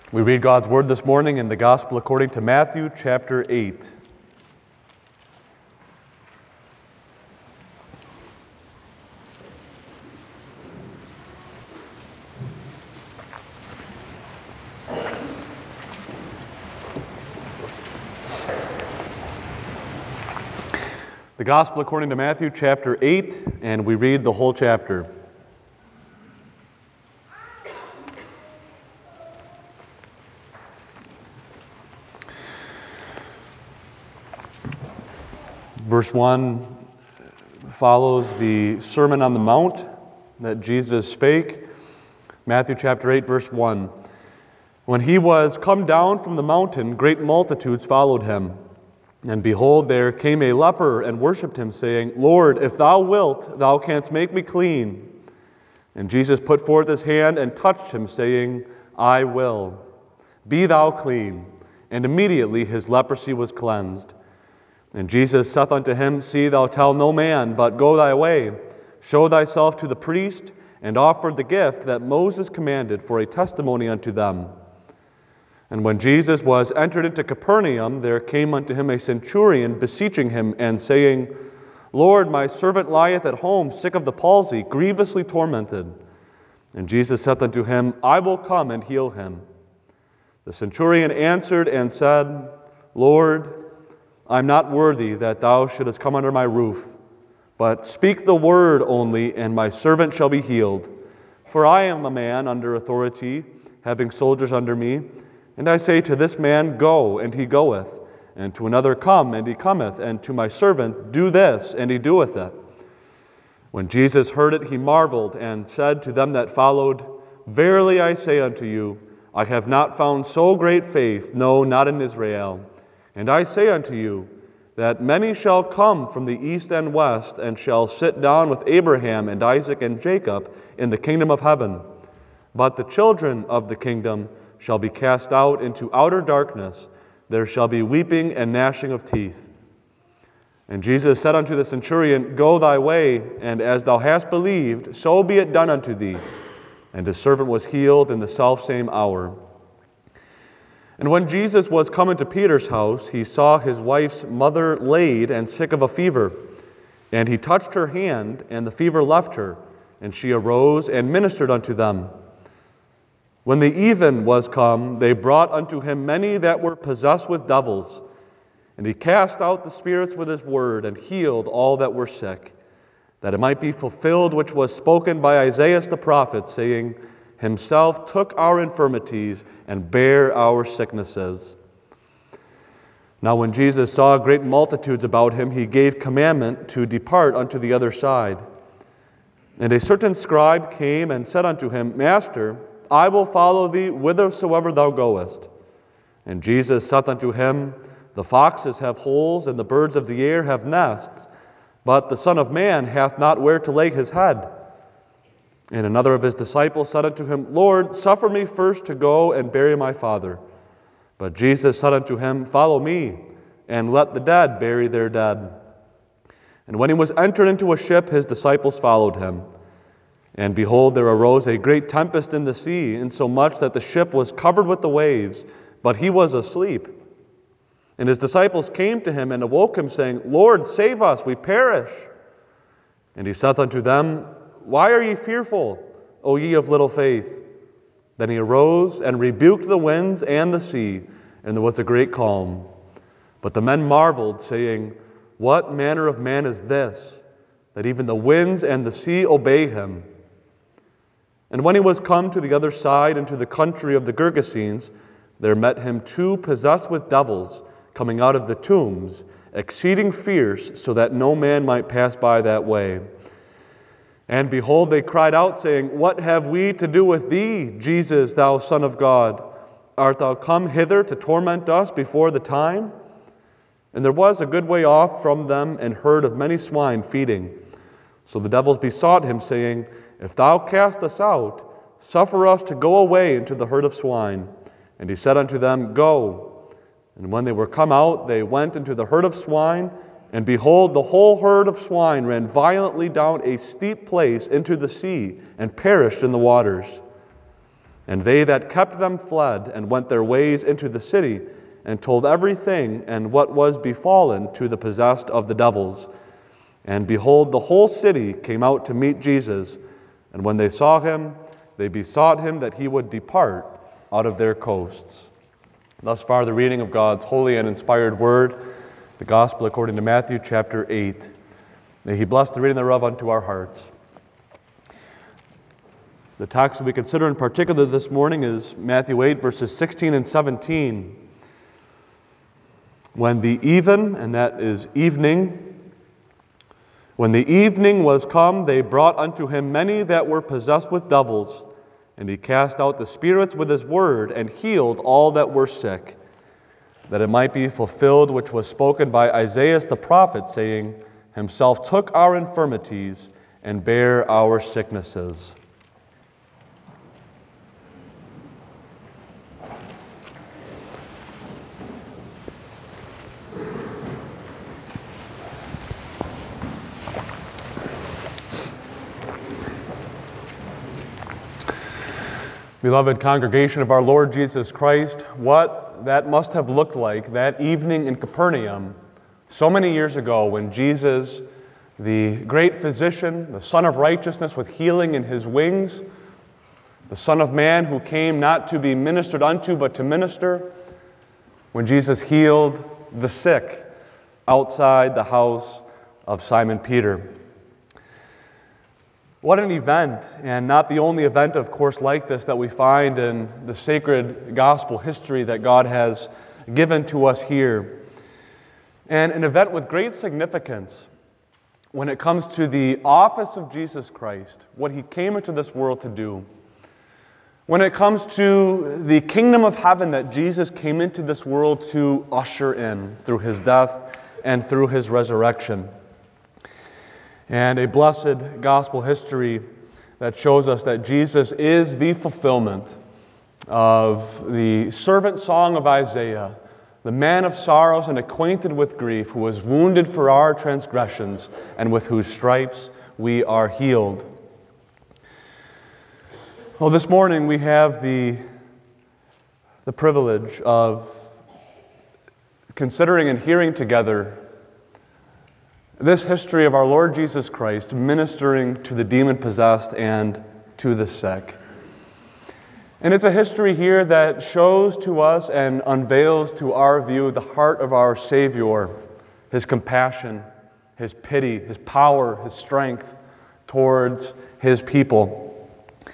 We read God's Word this morning in the Gospel according to Matthew chapter 8. The Gospel according to Matthew chapter 8, and we read the whole chapter. Verse 1 follows the Sermon on the Mount that Jesus spake. Matthew chapter 8, verse 1. When he was come down from the mountain, great multitudes followed him. And behold, there came a leper and worshipped him, saying, Lord, if thou wilt, thou canst make me clean. And Jesus put forth his hand and touched him, saying, I will. Be thou clean. And immediately his leprosy was cleansed. And Jesus saith unto him, See thou tell no man, but go thy way, show thyself to the priest, and offer the gift that Moses commanded for a testimony unto them. And when Jesus was entered into Capernaum, there came unto him a centurion, beseeching him, and saying, Lord, my servant lieth at home, sick of the palsy, grievously tormented. And Jesus saith unto him, I will come and heal him. The centurion answered and said, Lord, I am not worthy that thou shouldest come under my roof, but speak the word only, and my servant shall be healed. For I am a man under authority, having soldiers under me. And I say to this man, Go, and he goeth, and to another, Come, and he cometh, and to my servant, Do this, and he doeth it. When Jesus heard it, he marveled, and said to them that followed, Verily I say unto you, I have not found so great faith, no, not in Israel. And I say unto you, that many shall come from the east and west, and shall sit down with Abraham and Isaac and Jacob in the kingdom of heaven. But the children of the kingdom shall be cast out into outer darkness. There shall be weeping and gnashing of teeth. And Jesus said unto the centurion, Go thy way, and as thou hast believed, so be it done unto thee. And his servant was healed in the selfsame hour. And when Jesus was come into Peter's house, he saw his wife's mother laid and sick of a fever. And he touched her hand, and the fever left her, and she arose and ministered unto them. When the even was come, they brought unto him many that were possessed with devils. And he cast out the spirits with his word, and healed all that were sick, that it might be fulfilled which was spoken by Isaiah the prophet, saying, Himself took our infirmities and bare our sicknesses. Now when Jesus saw great multitudes about him, he gave commandment to depart unto the other side. And a certain scribe came and said unto him, Master, I will follow thee whithersoever thou goest. And Jesus saith unto him, The foxes have holes, and the birds of the air have nests, but the Son of Man hath not where to lay his head. And another of his disciples said unto him, Lord, suffer me first to go and bury my father. But Jesus said unto him, Follow me, and let the dead bury their dead. And when he was entered into a ship, his disciples followed him. And behold, there arose a great tempest in the sea, insomuch that the ship was covered with the waves, but he was asleep. And his disciples came to him and awoke him, saying, Lord, save us, we perish. And he saith unto them, Why are ye fearful, O ye of little faith? Then he arose and rebuked the winds and the sea, and there was a great calm. But the men marveled, saying, What manner of man is this, that even the winds and the sea obey him? And when he was come to the other side, into the country of the Gergesenes, there met him two possessed with devils, coming out of the tombs, exceeding fierce, so that no man might pass by that way. And behold, they cried out, saying, What have we to do with thee, Jesus, thou Son of God? Art thou come hither to torment us before the time? And there was a good way off from them an herd of many swine feeding. So the devils besought him, saying, If thou cast us out, suffer us to go away into the herd of swine. And he said unto them, Go. And when they were come out, they went into the herd of swine, and behold, the whole herd of swine ran violently down a steep place into the sea, and perished in the waters. And they that kept them fled, and went their ways into the city, and told everything and what was befallen to the possessed of the devils. And behold, the whole city came out to meet Jesus, and when they saw him, they besought him that he would depart out of their coasts. Thus far, the reading of God's holy and inspired word, the Gospel according to Matthew chapter 8. May he bless the reading thereof unto our hearts. The text we consider in particular this morning is Matthew 8, verses 16 and 17. When the even, and that is evening, when the evening was come, they brought unto him many that were possessed with devils, and he cast out the spirits with his word, and healed all that were sick, that it might be fulfilled which was spoken by Isaiah the prophet, saying, Himself took our infirmities, and bare our sicknesses. Beloved congregation of our Lord Jesus Christ, what that must have looked like that evening in Capernaum so many years ago when Jesus, the great physician, the Son of Righteousness with healing in his wings, the Son of Man who came not to be ministered unto but to minister, when Jesus healed the sick outside the house of Simon Peter. What an event, and not the only event, of course, like this that we find in the sacred gospel history that God has given to us here. And an event with great significance when it comes to the office of Jesus Christ, what he came into this world to do. When it comes to the kingdom of heaven that Jesus came into this world to usher in through his death and through his resurrection. And a blessed gospel history that shows us that Jesus is the fulfillment of the servant song of Isaiah, the man of sorrows and acquainted with grief, who was wounded for our transgressions and with whose stripes we are healed. Well, this morning we have the privilege of considering and hearing together this history of our Lord Jesus Christ ministering to the demon-possessed and to the sick. And it's a history here that shows to us and unveils to our view the heart of our Savior, his compassion, his pity, his power, his strength towards his people.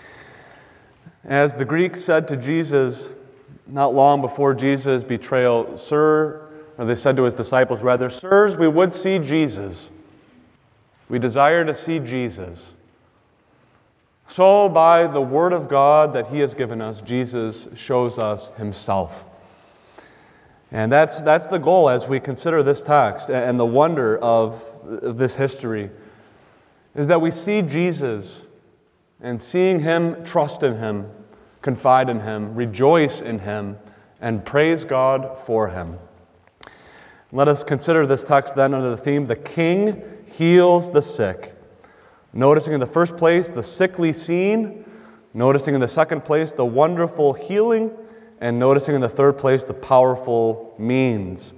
As the Greeks said to Jesus not long before Jesus' betrayal, or they said to his disciples, rather, Sirs, we would see Jesus. We desire to see Jesus. So, by the Word of God that he has given us, Jesus shows us himself. And that's the goal as we consider this text and the wonder of this history, is that we see Jesus, and seeing him, trust in him, confide in him, rejoice in him, and praise God for him. Let us consider this text then under the theme, the King heals the sick. Noticing in the first place the sickly scene, noticing in the second place the wonderful healing, and noticing in the third place the powerful means.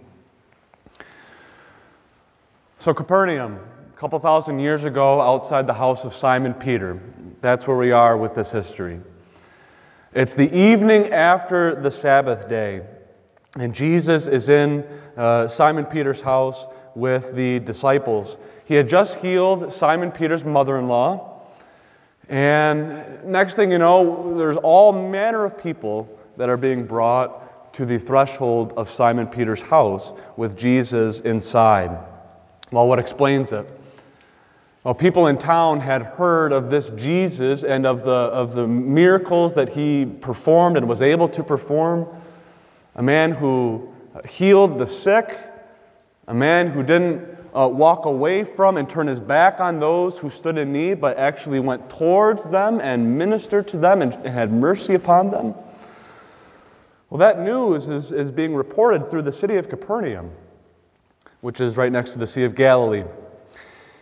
So Capernaum, a couple thousand years ago outside the house of Simon Peter. That's where we are with this history. It's the evening after the Sabbath day. And Jesus is in Simon Peter's house with the disciples. He had just healed Simon Peter's mother-in-law. And next thing you know, there's all manner of people that are being brought to the threshold of Simon Peter's house with Jesus inside. Well, what explains it? Well, people in town had heard of this Jesus and of the miracles that he performed and was able to perform. A man who healed the sick, a man who didn't walk away from and turn his back on those who stood in need, but actually went towards them and ministered to them and had mercy upon them. Well, that news is being reported through the city of Capernaum, which is right next to the Sea of Galilee.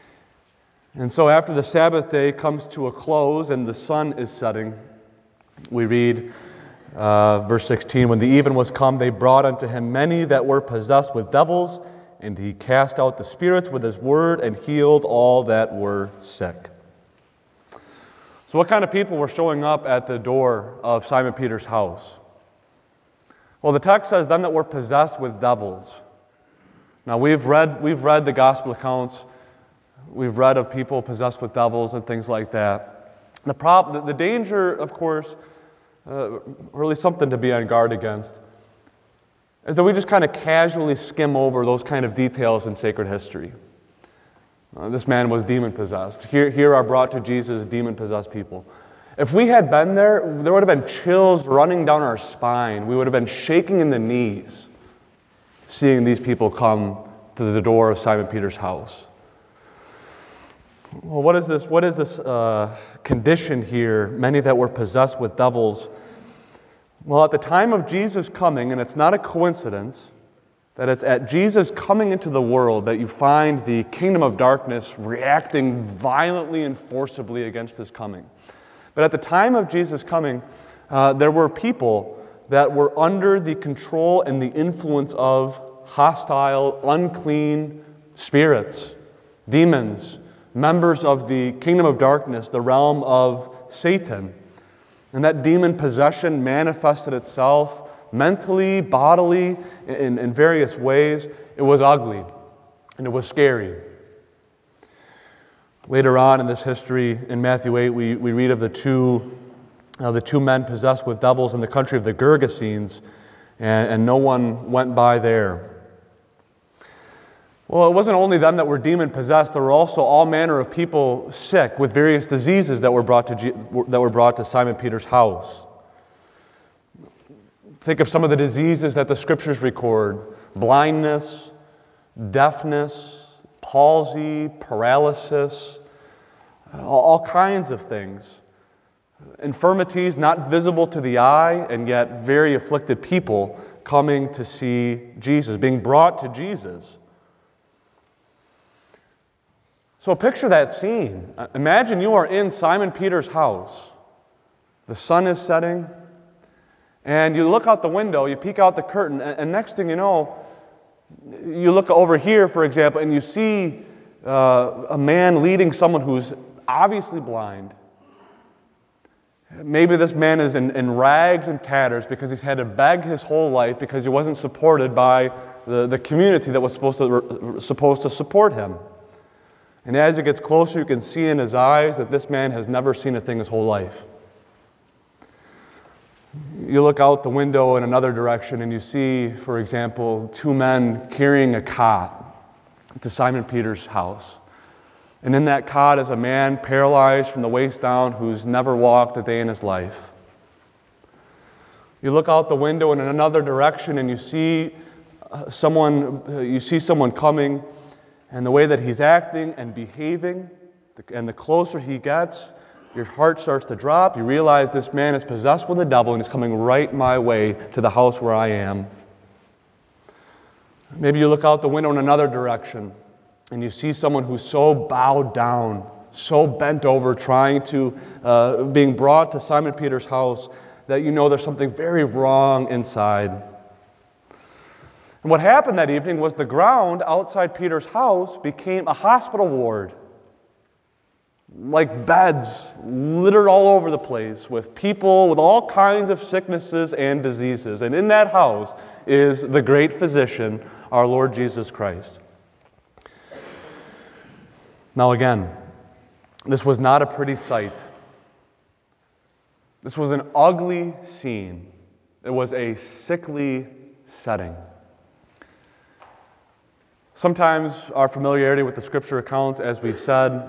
And so after the Sabbath day comes to a close and the sun is setting, We read verse 16, when the even was come, they brought unto him many that were possessed with devils, and he cast out the spirits with his word and healed all that were sick. So what kind of people were showing up at the door of Simon Peter's house? Well, the text says, them that were possessed with devils. Now, we've read the gospel accounts. We've read of people possessed with devils and things like that. The danger, of course, really something to be on guard against, is that we just kind of casually skim over those kind of details in sacred history. This man was demon-possessed. Here are brought to Jesus demon-possessed people. If we had been there would have been chills running down our spine. We would have been shaking in the knees seeing these people come to the door of Simon Peter's house. Well, what is this condition here? Many that were possessed with devils. Well, at the time of Jesus coming, and it's not a coincidence that it's at Jesus coming into the world that you find the kingdom of darkness reacting violently and forcibly against his coming. But at the time of Jesus coming, there were people that were under the control and the influence of hostile, unclean spirits, demons, members of the kingdom of darkness, the realm of Satan. And that demon possession manifested itself mentally, bodily, in various ways. It was ugly, and it was scary. Later on in this history, in Matthew 8, we read of the two men possessed with devils in the country of the Gergesenes, and no one went by there. Well, it wasn't only them that were demon-possessed. There were also all manner of people sick with various diseases that were brought to Simon Peter's house. Think of some of the diseases that the Scriptures record: blindness, deafness, palsy, paralysis, all kinds of things. Infirmities not visible to the eye, and yet very afflicted people coming to see Jesus, being brought to Jesus. So picture that scene. Imagine you are in Simon Peter's house. The sun is setting, and you look out the window, you peek out the curtain, and next thing you know, you look over here, for example, and you see a man leading someone who's obviously blind. Maybe this man is in rags and tatters because he's had to beg his whole life because he wasn't supported by the community that was supposed to support him. And as he gets closer, you can see in his eyes that this man has never seen a thing his whole life. You look out the window in another direction and you see, for example, two men carrying a cot to Simon Peter's house. And in that cot is a man paralyzed from the waist down who's never walked a day in his life. You look out the window in another direction and you see someone coming, and the way that he's acting and behaving, and the closer he gets, your heart starts to drop. You realize this man is possessed with the devil and is coming right my way to the house where I am. Maybe you look out the window in another direction and you see someone who's so bowed down, so bent over, being brought to Simon Peter's house that you know there's something very wrong inside. And what happened that evening was the ground outside Peter's house became a hospital ward. Like beds littered all over the place with people with all kinds of sicknesses and diseases. And in that house is the great physician, our Lord Jesus Christ. Now again, this was not a pretty sight. This was an ugly scene. It was a sickly setting. Sometimes our familiarity with the Scripture accounts, as we said,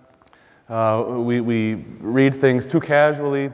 we read things too casually,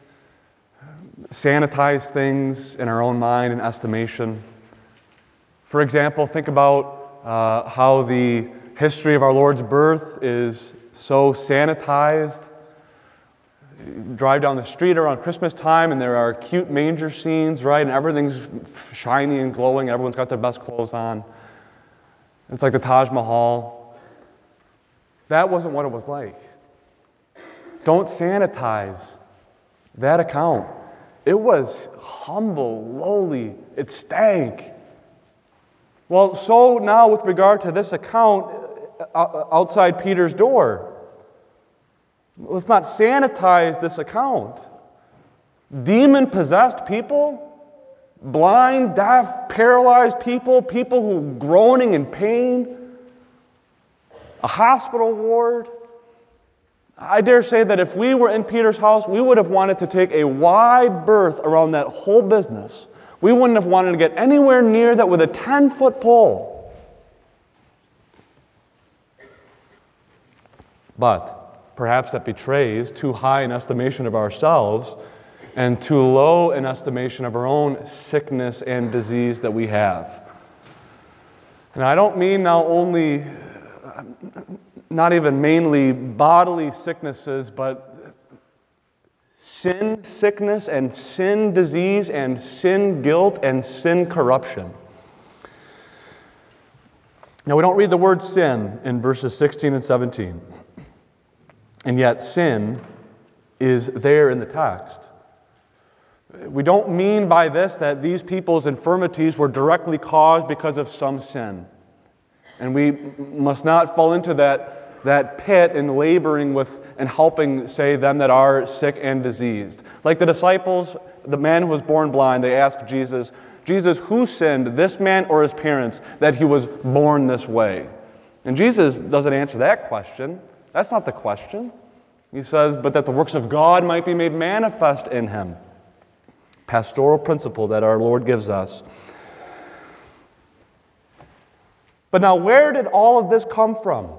sanitize things in our own mind and estimation. For example, think about how the history of our Lord's birth is so sanitized. You drive down the street around Christmas time and there are cute manger scenes, right? And everything's shiny and glowing. Everyone's got their best clothes on. It's like the Taj Mahal. That wasn't what it was like. Don't sanitize that account. It was humble, lowly. It stank. Well, so now with regard to this account outside Peter's door, let's not sanitize this account. Demon-possessed people, blind, deaf, paralyzed people, people who are groaning in pain, a hospital ward. I dare say that if we were in Peter's house, we would have wanted to take a wide berth around that whole business. We wouldn't have wanted to get anywhere near that with a 10-foot pole. But perhaps that betrays too high an estimation of ourselves and too low an estimation of our own sickness and disease that we have. And I don't mean now only, not even mainly bodily sicknesses, but sin sickness and sin disease and sin guilt and sin corruption. Now, we don't read the word sin in verses 16 and 17. And yet sin is there in the text. We don't mean by this that these people's infirmities were directly caused because of some sin. And we must not fall into that pit in laboring with and helping, say, them that are sick and diseased. Like the disciples, the man who was born blind, they asked Jesus, Jesus, who sinned, this man or his parents, that he was born this way? And Jesus doesn't answer that question. That's not the question. He says, but that the works of God might be made manifest in him. Pastoral principle that our Lord gives us. But now, where did all of this come from?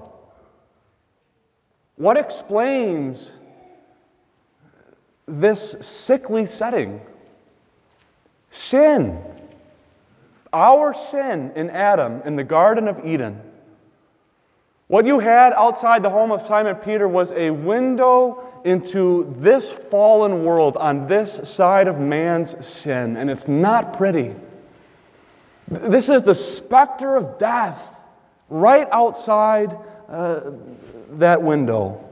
What explains this sickly setting? Sin. Our sin in Adam in the Garden of Eden. What you had outside the home of Simon Peter was a window into this fallen world on this side of man's sin, and it's not pretty. This is the specter of death right outside that window.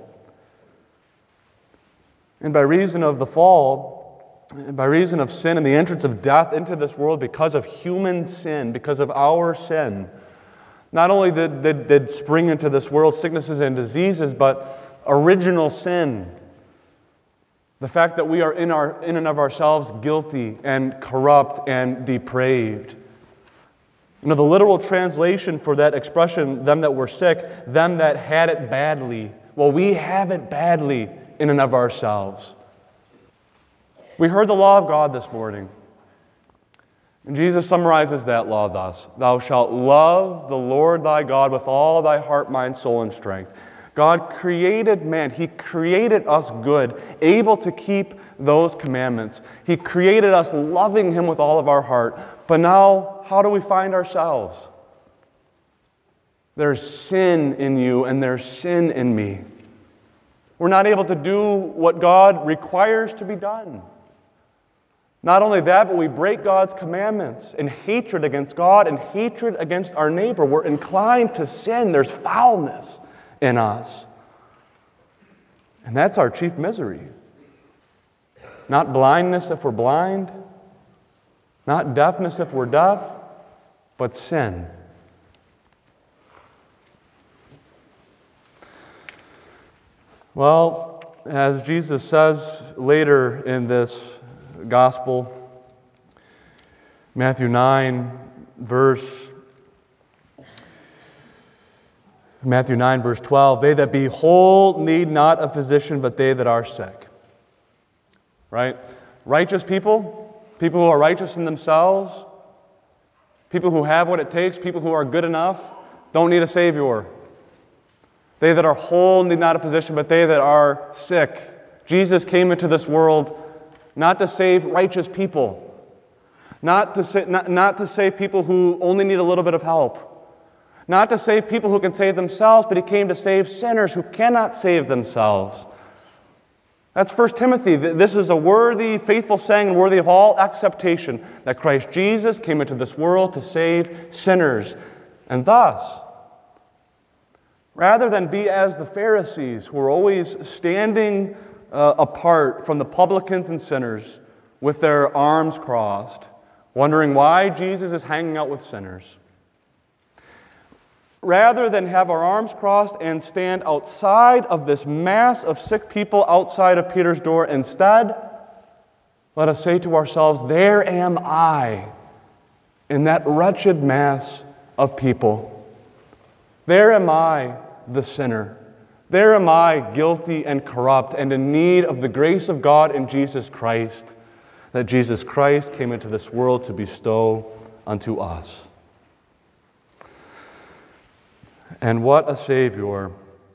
And by reason of the fall, by reason of sin and the entrance of death into this world because of human sin, because of our sin, not only did spring into this world sicknesses and diseases, but original sin. The fact that we are in and of ourselves guilty and corrupt and depraved. You know, the literal translation for that expression, them that were sick, them that had it badly. Well, we have it badly in and of ourselves. We heard the law of God this morning. And Jesus summarizes that law thus: Thou shalt love the Lord thy God with all thy heart, mind, soul, and strength. God created man. He created us good, able to keep those commandments. He created us loving Him with all of our heart. But now, how do we find ourselves? There's sin in you and there's sin in me. We're not able to do what God requires to be done. Not only that, but we break God's commandments in hatred against God and hatred against our neighbor. We're inclined to sin. There's foulness in us. And that's our chief misery. Not blindness if we're blind, not deafness if we're deaf, but sin. Well, as Jesus says later in this Gospel, Matthew 9, verse 12, they that be whole need not a physician, but they that are sick. Right? Righteous people, people who are righteous in themselves, people who have what it takes, people who are good enough, don't need a Savior. They that are whole need not a physician, but they that are sick. Jesus came into this world not to save righteous people, not to save people who only need a little bit of help, not to save people who can save themselves, but He came to save sinners who cannot save themselves. That's 1 Timothy. This is a worthy, faithful saying and worthy of all acceptation, that Christ Jesus came into this world to save sinners. And thus, rather than be as the Pharisees, who were always standing apart from the publicans and sinners, with their arms crossed, wondering why Jesus is hanging out with sinners. Rather than have our arms crossed and stand outside of this mass of sick people outside of Peter's door, instead, let us say to ourselves, there am I in that wretched mass of people. There am I, the sinner. There am I, guilty and corrupt and in need of the grace of God in Jesus Christ, that Jesus Christ came into this world to bestow unto us. And what a Savior.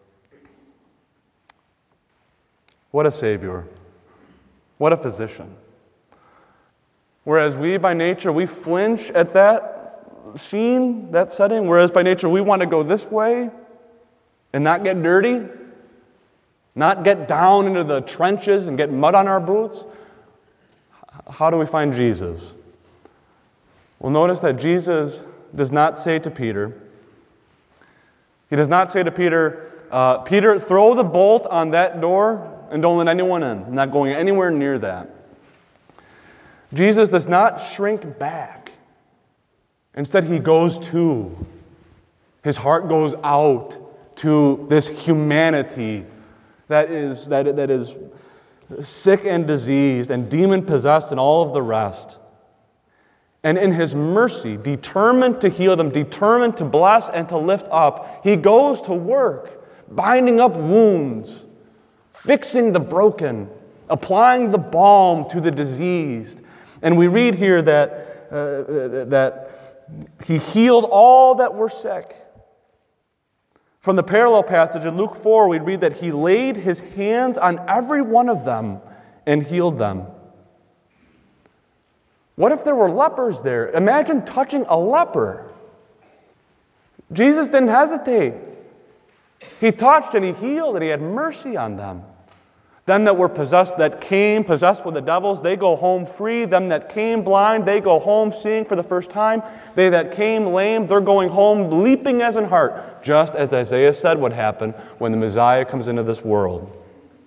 What a Savior. What a physician. Whereas we, by nature, we flinch at that scene, that setting. Whereas by nature, we want to go this way and not get dirty, not get down into the trenches and get mud on our boots. How do we find Jesus? Well, notice that Jesus does not say to Peter, he does not say to Peter, Peter, throw the bolt on that door and don't let anyone in. I'm not going anywhere near that. Jesus does not shrink back. Instead, he goes to. His heart goes out to this humanity that is sick and diseased and demon-possessed and all of the rest. And in his mercy, determined to heal them, determined to bless and to lift up, he goes to work, binding up wounds, fixing the broken, applying the balm to the diseased. And we read here that he healed all that were sick. From the parallel passage in Luke 4, we read that he laid his hands on every one of them and healed them. What if there were lepers there? Imagine touching a leper. Jesus didn't hesitate. He touched and he healed and he had mercy on them. Them that were possessed, that came possessed with the devils, they go home free. Them that came blind, they go home seeing for the first time. They that came lame, they're going home leaping as in heart, just as Isaiah said would happen when the Messiah comes into this world.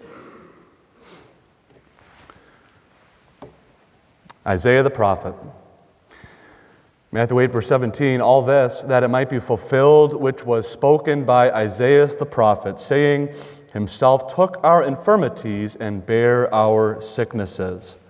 Isaiah the prophet. Matthew 8, verse 17, all this, that it might be fulfilled, which was spoken by Isaiah the prophet, saying, himself took our infirmities and bare our sicknesses.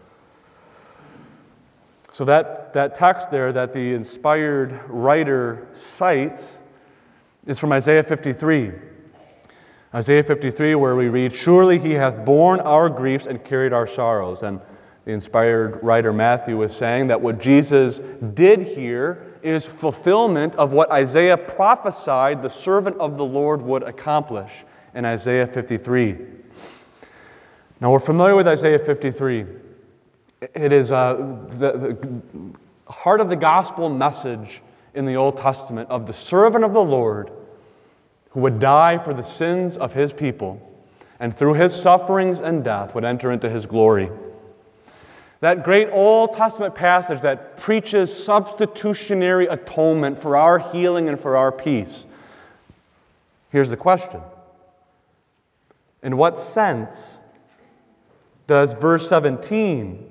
So that text there that the inspired writer cites is from Isaiah 53. Isaiah 53, where we read, surely he hath borne our griefs and carried our sorrows. And the inspired writer Matthew is saying that what Jesus did here is fulfillment of what Isaiah prophesied the servant of the Lord would accomplish in Isaiah 53. Now we're familiar with Isaiah 53. It is the heart of the gospel message in the Old Testament of the servant of the Lord who would die for the sins of his people and through his sufferings and death would enter into his glory. That great Old Testament passage that preaches substitutionary atonement for our healing and for our peace. Here's the question. In what sense does verse 17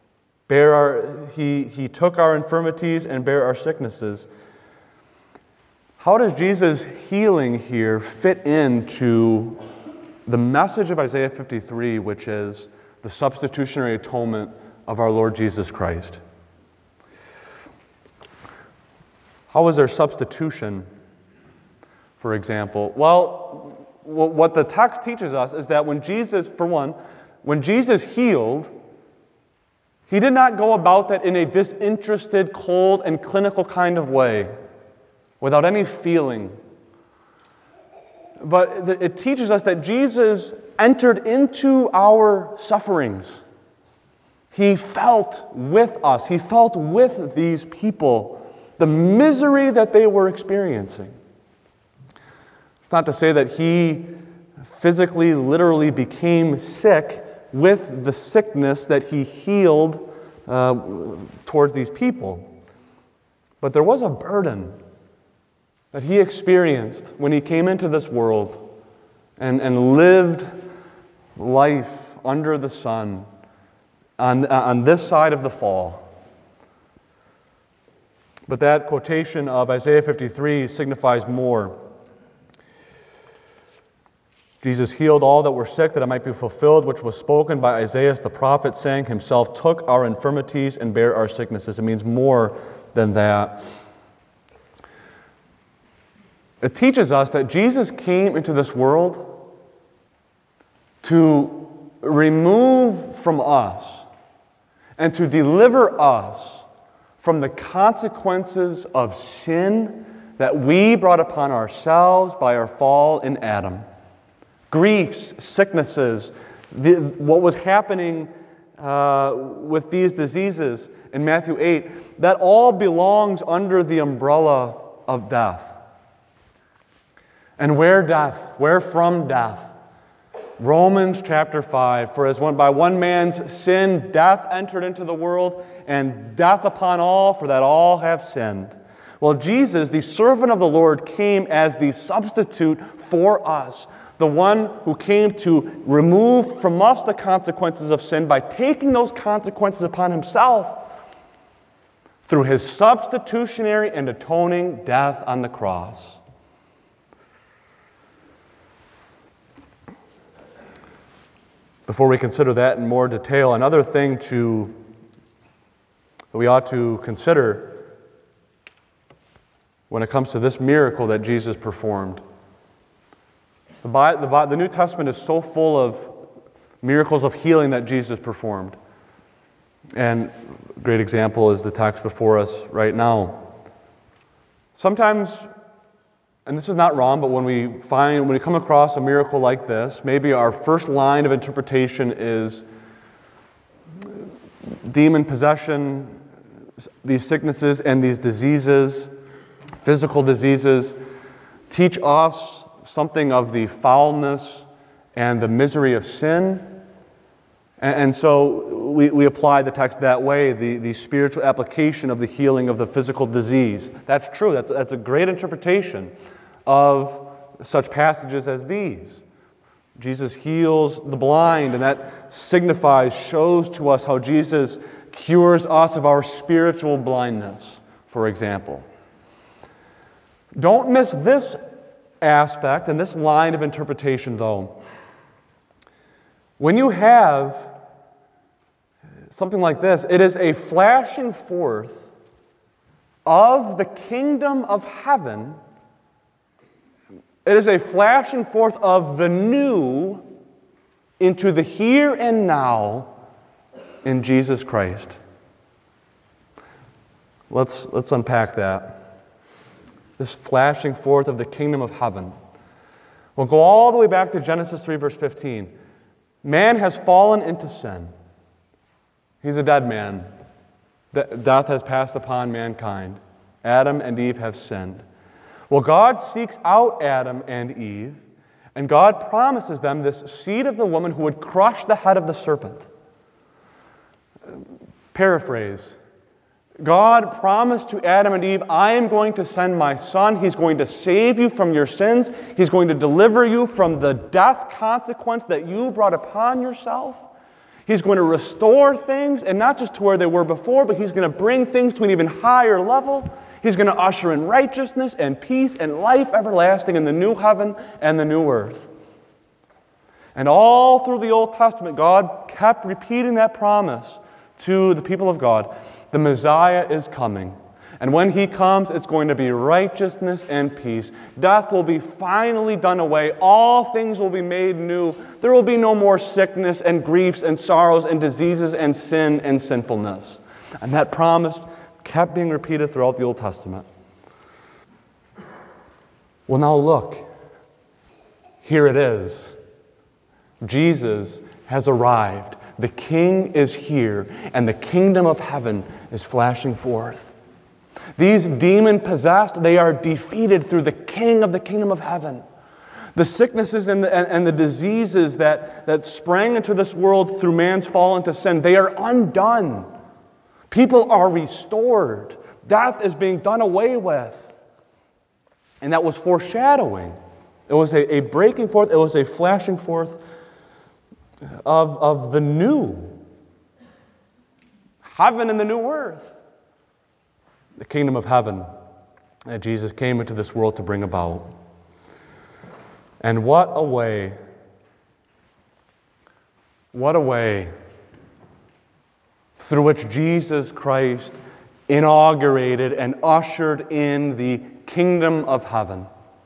he took our infirmities and bare our sicknesses? How does Jesus' healing here fit into the message of Isaiah 53, which is the substitutionary atonement of our Lord Jesus Christ? How is there substitution, for example? Well, what the text teaches us is that when Jesus healed, he did not go about that in a disinterested, cold, and clinical kind of way, without any feeling. But it teaches us that Jesus entered into our sufferings. He felt with us. He felt with these people the misery that they were experiencing. It's not to say that he physically, literally became sick with the sickness that he healed towards these people. But there was a burden that he experienced when he came into this world and lived life under the sun on this side of the fall. But that quotation of Isaiah 53 signifies more. Jesus healed all that were sick, that it might be fulfilled, which was spoken by Isaiah the prophet, saying, Himself took our infirmities and bare our sicknesses. It means more than that. It teaches us that Jesus came into this world to remove from us and to deliver us from the consequences of sin that we brought upon ourselves by our fall in Adam. Griefs, sicknesses, what was happening with these diseases in Matthew 8, that all belongs under the umbrella of death. And where from death? Romans chapter 5, for as by one man's sin death entered into the world, and death upon all, for that all have sinned. Well, Jesus, the servant of the Lord, came as the substitute for us, the one who came to remove from us the consequences of sin by taking those consequences upon Himself through His substitutionary and atoning death on the cross. Before we consider that in more detail, another thing that we ought to consider when it comes to this miracle that Jesus performed. The New Testament is so full of miracles of healing that Jesus performed. And a great example is the text before us right now. Sometimes, and this is not wrong, but when we come across a miracle like this, maybe our first line of interpretation is demon possession, these sicknesses and these diseases, physical diseases, teach us something of the foulness and the misery of sin. And so we apply the text that way, the spiritual application of the healing of the physical disease. That's true. That's a great interpretation of such passages as these. Jesus heals the blind, and that shows to us how Jesus cures us of our spiritual blindness, for example. Don't miss this aspect and this line of interpretation, though. When you have something like this, it is a flashing forth of the kingdom of heaven. It is a flashing forth of the new into the here and now in Jesus Christ. Let's unpack that. This flashing forth of the kingdom of heaven. We'll go all the way back to Genesis 3, verse 15. Man has fallen into sin. He's a dead man. Death has passed upon mankind. Adam and Eve have sinned. Well, God seeks out Adam and Eve, and God promises them this seed of the woman who would crush the head of the serpent. Paraphrase. God promised to Adam and Eve, I am going to send my son. He's going to save you from your sins. He's going to deliver you from the death consequence that you brought upon yourself. He's going to restore things, and not just to where they were before, but He's going to bring things to an even higher level. He's going to usher in righteousness and peace and life everlasting in the new heaven and the new earth. And all through the Old Testament, God kept repeating that promise to the people of God. The Messiah is coming. And when He comes, it's going to be righteousness and peace. Death will be finally done away. All things will be made new. There will be no more sickness and griefs and sorrows and diseases and sin and sinfulness. And that promise kept being repeated throughout the Old Testament. Well, now look. Here it is. Jesus has arrived. The King is here, and the kingdom of heaven is flashing forth. These demon-possessed, they are defeated through the King of the kingdom of heaven. The sicknesses and the diseases that sprang into this world through man's fall into sin, they are undone. People are restored. Death is being done away with. And that was foreshadowing. It was a breaking forth, it was a flashing forth of the new. heaven and the new earth. The kingdom of heaven that Jesus came into this world to bring about. And what a way through which Jesus Christ inaugurated and ushered in the kingdom of heaven.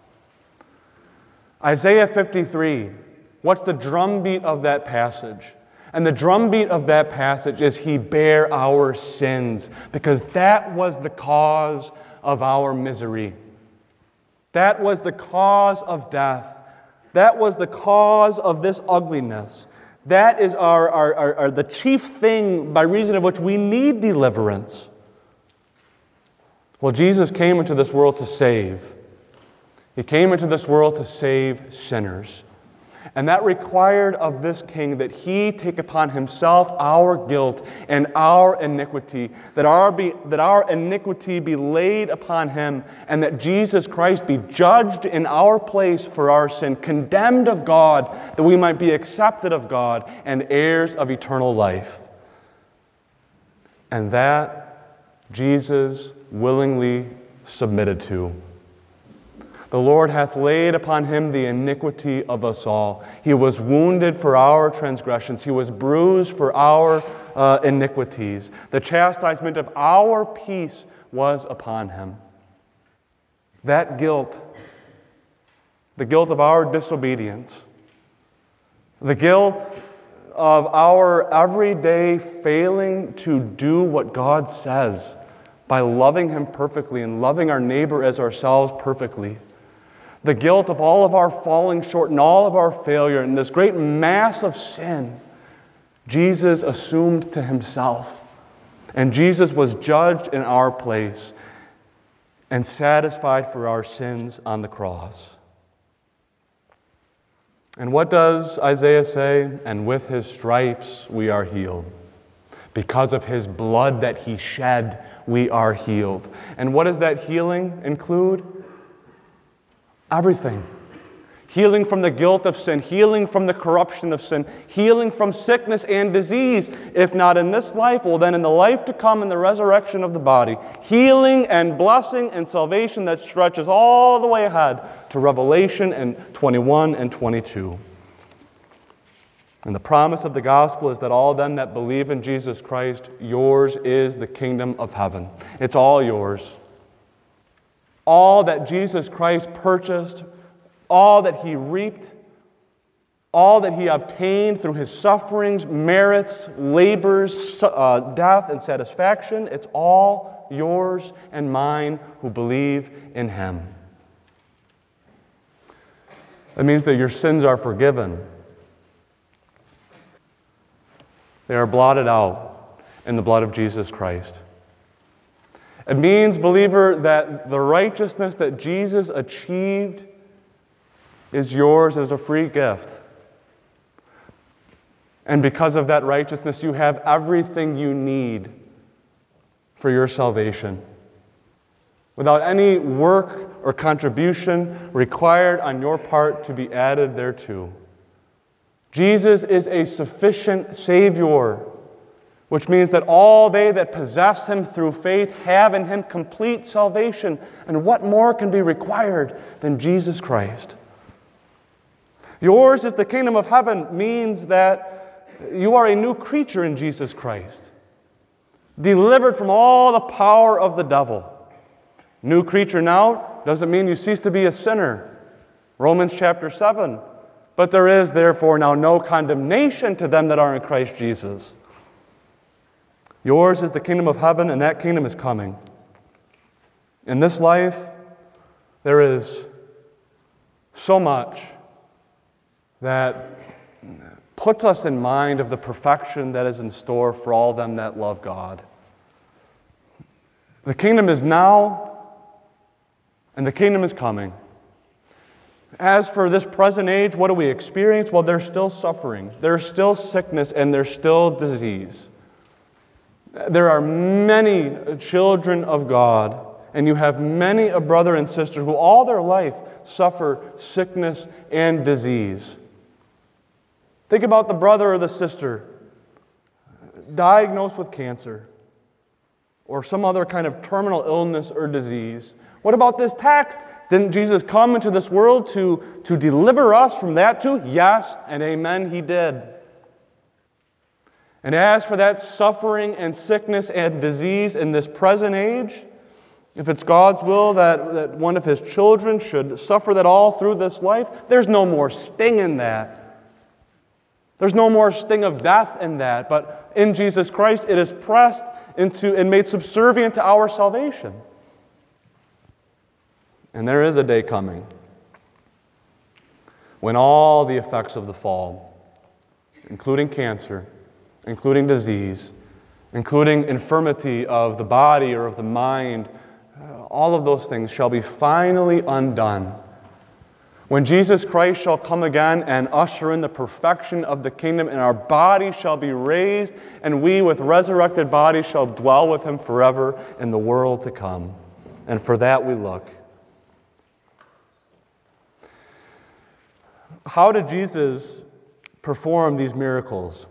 Isaiah 53, what's the drumbeat of that passage? And the drumbeat of that passage is He bare our sins, because that was the cause of our misery. That was the cause of death. That was the cause of this ugliness. That is the chief thing by reason of which we need deliverance. Well, Jesus came into this world to save. He came into this world to save sinners. And that required of this King that He take upon Himself our guilt and our iniquity, that our iniquity be laid upon Him, and that Jesus Christ be judged in our place for our sin, condemned of God, that we might be accepted of God and heirs of eternal life. And that Jesus willingly submitted to. The Lord hath laid upon Him the iniquity of us all. He was wounded for our transgressions. He was bruised for our iniquities. The chastisement of our peace was upon Him. That guilt, the guilt of our disobedience, the guilt of our everyday failing to do what God says by loving Him perfectly and loving our neighbor as ourselves perfectly, the guilt of all of our falling short and all of our failure and this great mass of sin, Jesus assumed to Himself. And Jesus was judged in our place and satisfied for our sins on the cross. And what does Isaiah say? And with His stripes we are healed. Because of His blood that He shed, we are healed. And what does that healing include? Everything. Healing from the guilt of sin, healing from the corruption of sin, healing from sickness and disease, if not in this life, well then in the life to come in the resurrection of the body. Healing and blessing and salvation that stretches all the way ahead to Revelation and 21 and 22. And the promise of the gospel is that all them that believe in Jesus Christ, yours is the kingdom of heaven. It's all yours. All that Jesus Christ purchased, all that He reaped, all that He obtained through His sufferings, merits, labors, death, and satisfaction, it's all yours and mine who believe in Him. It means that your sins are forgiven. They are blotted out in the blood of Jesus Christ. It means, believer, that the righteousness that Jesus achieved is yours as a free gift. And because of that righteousness, you have everything you need for your salvation, without any work or contribution required on your part to be added thereto. Jesus is a sufficient Savior, which means that all they that possess Him through faith have in Him complete salvation. And what more can be required than Jesus Christ? Yours is the kingdom of heaven means that you are a new creature in Jesus Christ, delivered from all the power of the devil. New creature now doesn't mean you cease to be a sinner. Romans chapter 7. But there is therefore now no condemnation to them that are in Christ Jesus. Yours is the kingdom of heaven, and that kingdom is coming. In this life, there is so much that puts us in mind of the perfection that is in store for all them that love God. The kingdom is now, and the kingdom is coming. As for this present age, what do we experience? Well, there's still suffering, there's still sickness, and there's still disease. There are many children of God, and you have many a brother and sister who all their life suffer sickness and disease. Think about the brother or the sister diagnosed with cancer. or some other kind of terminal illness or disease. What about this text? Didn't Jesus come into this world to deliver us from that too? Yes, and amen, He did. And as for that suffering and sickness and disease in this present age, if it's God's will that one of His children should suffer that all through this life, there's no more sting in that. There's no more sting of death in that. But in Jesus Christ, it is pressed into and made subservient to our salvation. And there is a day coming when all the effects of the fall, including cancer, including disease, including infirmity of the body or of the mind, all of those things shall be finally undone. When Jesus Christ shall come again and usher in the perfection of the kingdom, and our bodies shall be raised, and we with resurrected bodies shall dwell with Him forever in the world to come. And for that we look. How did Jesus perform these miracles?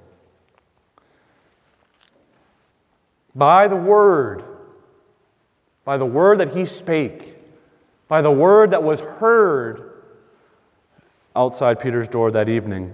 By the Word that He spake, by the Word that was heard outside Peter's door that evening.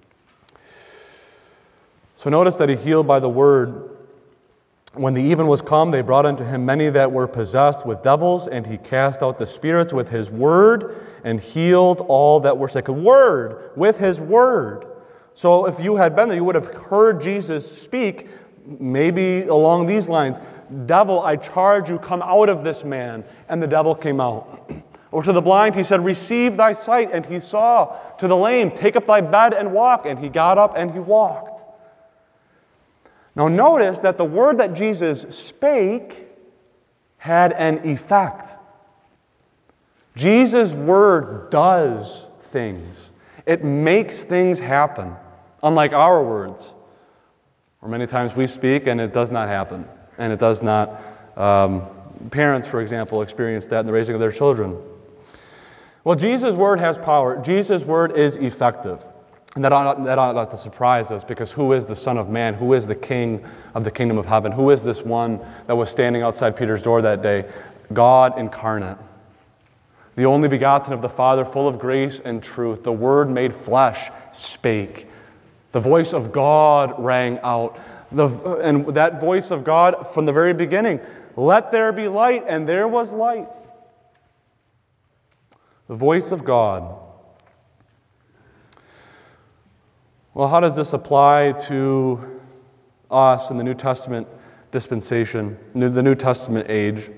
So notice that He healed by the Word. When the even was come, they brought unto Him many that were possessed with devils, and He cast out the spirits with His Word, and healed all that were sick. A word, with His Word. So if you had been there, you would have heard Jesus speak, maybe along these lines, "Devil, I charge you, come out of this man." And the devil came out. Or to the blind, He said, "Receive thy sight." And he saw. To the lame, "Take up thy bed and walk." And he got up and he walked. Now notice that the word that Jesus spake had an effect. Jesus' word does things. It makes things happen, unlike our words. Or many times we speak and it does not happen. And it does not. Parents, for example, experience that in the raising of their children. Well, Jesus' word has power. Jesus' word is effective. And that ought not to surprise us, because who is the Son of Man? Who is the King of the kingdom of heaven? Who is this one that was standing outside Peter's door that day? God incarnate. The only begotten of the Father, full of grace and truth. The Word made flesh spake. The voice of God rang out. And that voice of God from the very beginning, "Let there be light," and there was light. The voice of God. Well, how does this apply to us in the New Testament dispensation, the New Testament age?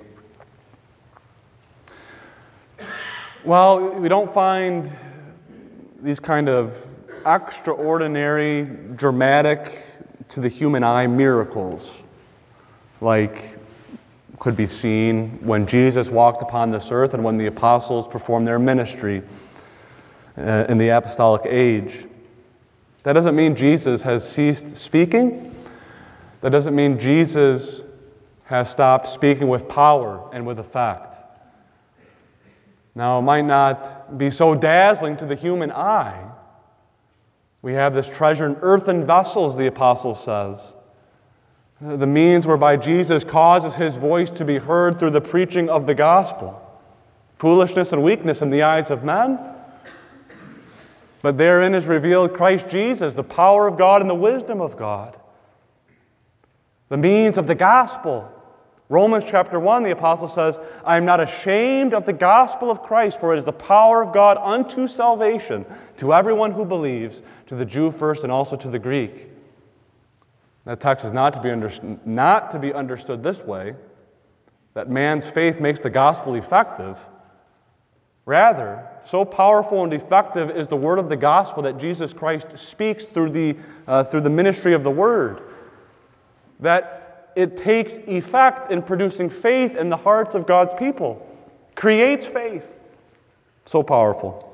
Well, we don't find these kind of extraordinary, dramatic, to the human eye, miracles like could be seen when Jesus walked upon this earth and when the apostles performed their ministry in the apostolic age. That doesn't mean Jesus has ceased speaking. That doesn't mean Jesus has stopped speaking with power and with effect. Now, it might not be so dazzling to the human eye. We have this treasure in earthen vessels, the apostle says. The means whereby Jesus causes His voice to be heard through the preaching of the gospel. Foolishness and weakness in the eyes of men. But therein is revealed Christ Jesus, the power of God and the wisdom of God. The means of the gospel. Romans chapter 1, the apostle says, "I am not ashamed of the gospel of Christ, for it is the power of God unto salvation to everyone who believes, to the Jew first and also to the Greek." That text is not to be understood this way, that man's faith makes the gospel effective. Rather, so powerful and effective is the word of the gospel that Jesus Christ speaks through the ministry of the word, that it takes effect in producing faith in the hearts of God's people. Creates faith. So powerful.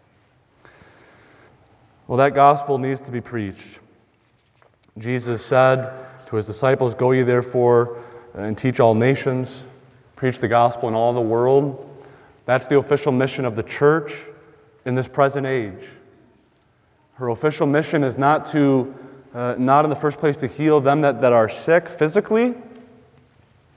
Well, that gospel needs to be preached. Jesus said to His disciples, "Go ye therefore and teach all nations, preach the gospel in all the world." That's the official mission of the church in this present age. Her official mission is not in the first place to heal them that are sick physically,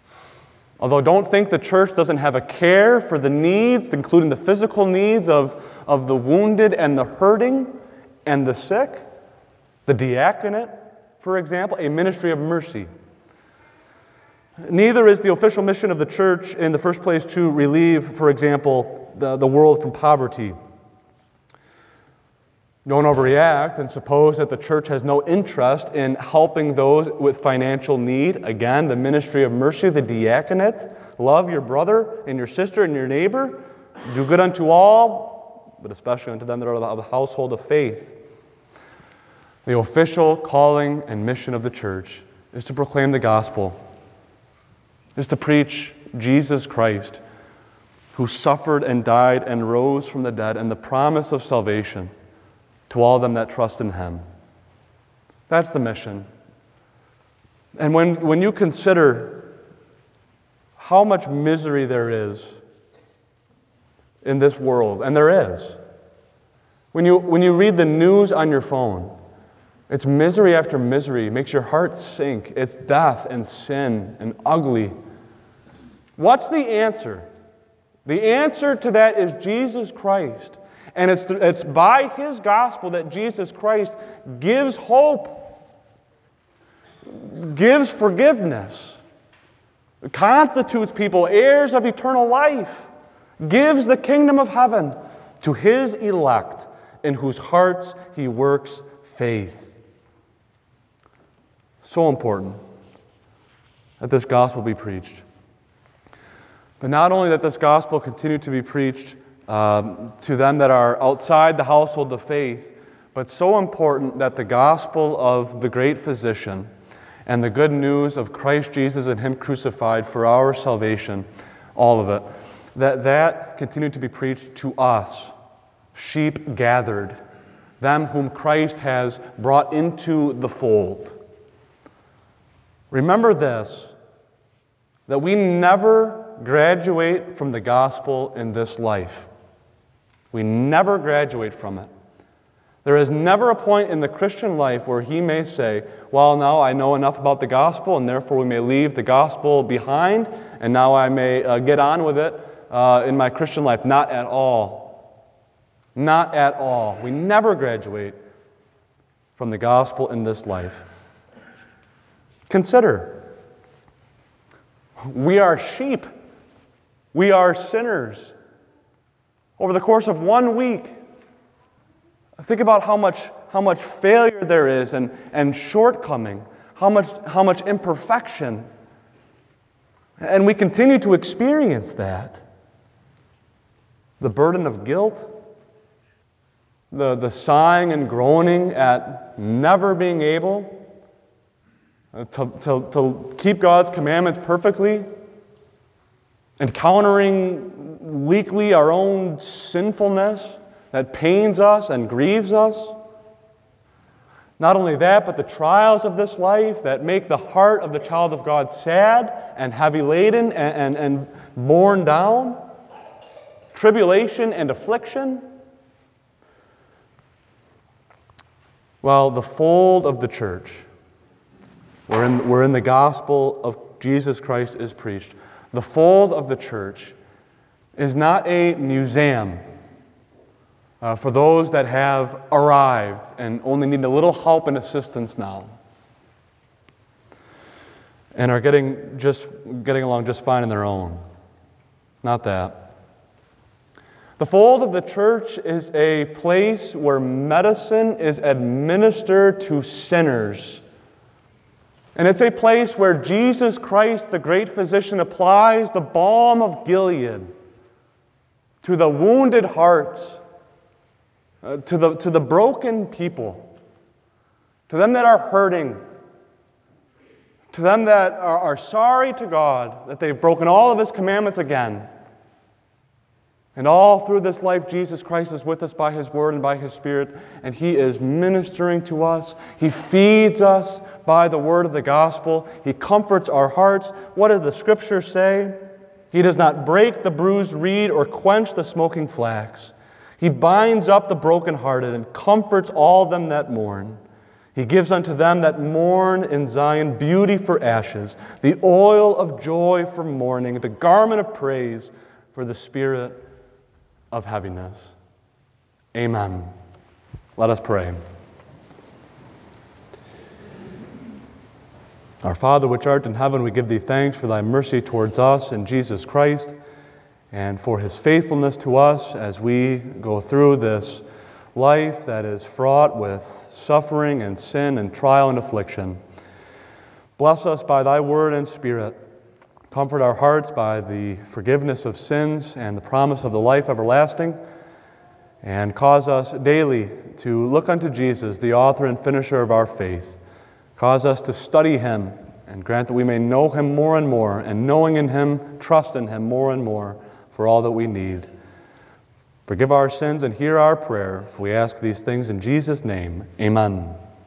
Although don't think the church doesn't have a care for the needs, including the physical needs of the wounded and the hurting and the sick. The diaconate, for example, a ministry of mercy. Neither is the official mission of the church in the first place to relieve, for example, the world from poverty. Don't overreact and suppose that the church has no interest in helping those with financial need. Again, the ministry of mercy, the diaconate. Love your brother and your sister and your neighbor. Do good unto all, but especially unto them that are of the household of faith. The official calling and mission of the church is to proclaim the gospel, is to preach Jesus Christ, who suffered and died and rose from the dead, and the promise of salvation to all them that trust in Him. That's the mission. And when you consider how much misery there is in this world, and there is, when you read the news on your phone, it's misery after misery. It makes your heart sink. It's death and sin and ugly. What's the answer? The answer to that is Jesus Christ. And it's by His gospel that Jesus Christ gives hope, gives forgiveness, constitutes people heirs of eternal life, gives the kingdom of heaven to His elect, in whose hearts He works faith. So important that this gospel be preached. But not only that this gospel continue to be preached to them that are outside the household of faith, but so important that the gospel of the great physician and the good news of Christ Jesus and Him crucified for our salvation, all of it, that continue to be preached to us, sheep gathered, them whom Christ has brought into the fold. Remember this, that we never graduate from the gospel in this life. We never graduate from it. There is never a point in the Christian life where he may say, well, now I know enough about the gospel, and therefore we may leave the gospel behind, and now I may get on with it in my Christian life. Not at all. Not at all. We never graduate from the gospel in this life. Consider, we are sheep. We are sinners. Over the course of 1 week, think about how much failure there is and shortcoming, how much imperfection. And we continue to experience that. The burden of guilt, the sighing and groaning at never being able to keep God's commandments perfectly, encountering weekly our own sinfulness that pains us and grieves us. Not only that, but the trials of this life that make the heart of the child of God sad and heavy laden and borne down. Tribulation and affliction. Well, the fold of the church, wherein the gospel of Jesus Christ is preached, the fold of the church is not a museum for those that have arrived and only need a little help and assistance now and are getting along just fine on their own. Not that. The fold of the church is a place where medicine is administered to sinners. And it's a place where Jesus Christ, the great physician, applies the balm of Gilead to the wounded hearts, to the broken people, to them that are hurting, to them that are sorry to God that they've broken all of His commandments again. And all through this life, Jesus Christ is with us by His Word and by His Spirit, and He is ministering to us. He feeds us by the word of the gospel. He comforts our hearts. What does the Scripture say? He does not break the bruised reed or quench the smoking flax. He binds up the brokenhearted and comforts all them that mourn. He gives unto them that mourn in Zion beauty for ashes, the oil of joy for mourning, the garment of praise for the spirit of heaviness. Amen. Let us pray. Our Father, which art in heaven, we give thee thanks for thy mercy towards us in Jesus Christ, and for his faithfulness to us as we go through this life that is fraught with suffering and sin and trial and affliction. Bless us by thy word and spirit. Comfort our hearts by the forgiveness of sins and the promise of the life everlasting, and cause us daily to look unto Jesus, the author and finisher of our faith. Cause us to study him, and grant that we may know him more and more, and knowing in him, trust in him more and more for all that we need. Forgive our sins and hear our prayer, for we ask these things in Jesus' name. Amen.